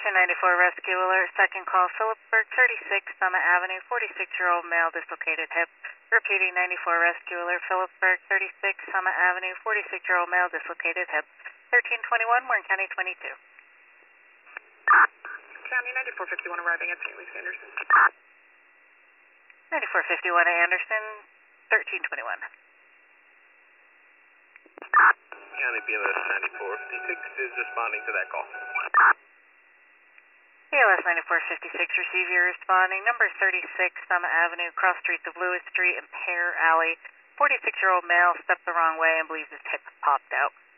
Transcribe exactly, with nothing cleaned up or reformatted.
Station ninety-four Rescue Alert, second call, Phillipsburg, thirty-six Summit Avenue, forty-six-year-old male dislocated hip. Repeating ninety-four Rescue Alert, Phillipsburg, thirty-six Summit Avenue, forty-six-year-old male dislocated hip. thirteen twenty-one, Warren County twenty-two. County ninety-four fifty-one arriving at Saint Lucie Anderson. ninety-four fifty-one Anderson, thirteen twenty-one. County B L S ninety-four fifty-six is responding to that call. B L S ninety-four fifty-six, receive your responding. Number thirty-six Summit Avenue, cross streets of Lewis Street and Pear Alley. forty-six-year-old male stepped the wrong way and believes his hip popped out.